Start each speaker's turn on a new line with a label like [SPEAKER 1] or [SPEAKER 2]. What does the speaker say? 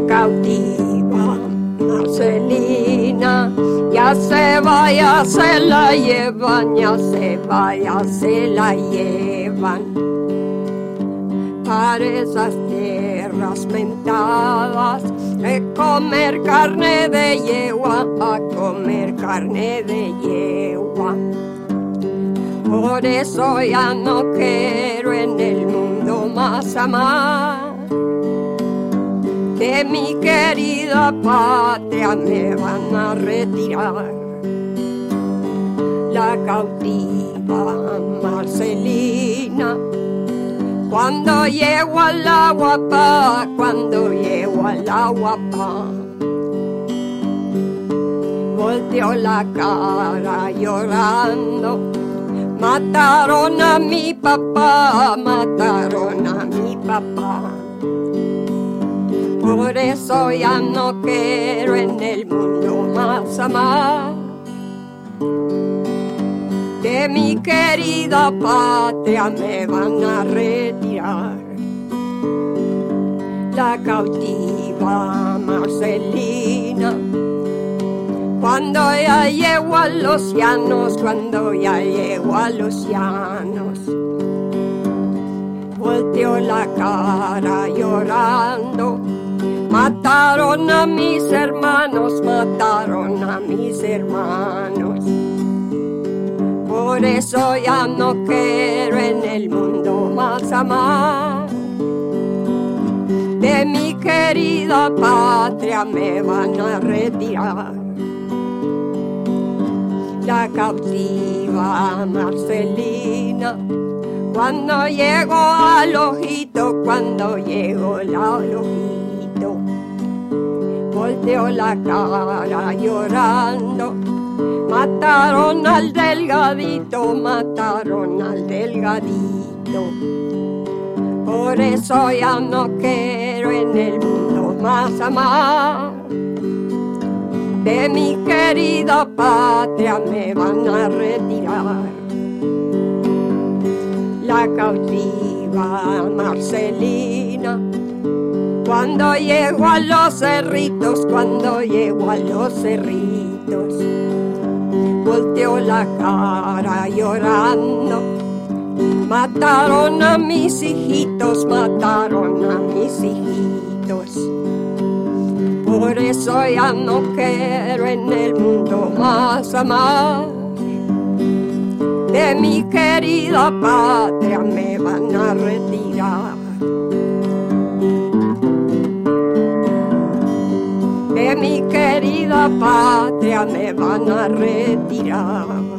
[SPEAKER 1] cautiva Marcelina, ya se va, ya se la llevan, ya se va, ya se la llevan para esas tierras mentadas, a comer carne de yegua, a comer carne de yegua. Por eso ya no quiero en el mundo más amar. De mi querida patria me van a retirar. La cautiva Marcelina, cuando llego al agua pa, cuando llego al agua pa, volteó la cara llorando. Mataron a mi papá, mataron a mi papá. Por eso ya no quiero en el mundo más amar. De mi querida patria me van a retirar. La cautiva Marcelina, cuando ya llego a los llanos, cuando ya llego a los llanos, volteó la cara llorando. Mataron a mis hermanos, mataron a mis hermanos. Por eso ya no quiero en el mundo más amar. De mi querida patria me van a retirar. La cautiva Marcelina, cuando llego al ojito, cuando llego al ojito, volteó la cara llorando. Mataron al delgadito, mataron al delgadito. Por eso ya no quiero en el mundo más amar. De mi querida patria me van a retirar. La cautiva Marcelina, cuando llego a los cerritos, cuando llego a los cerritos, volteó la cara llorando. Mataron a mis hijitos, mataron a mis hijitos. Por eso ya no quiero en el mundo más amar. De mi querida patria me van a retirar. De mi querida patria me van a retirar.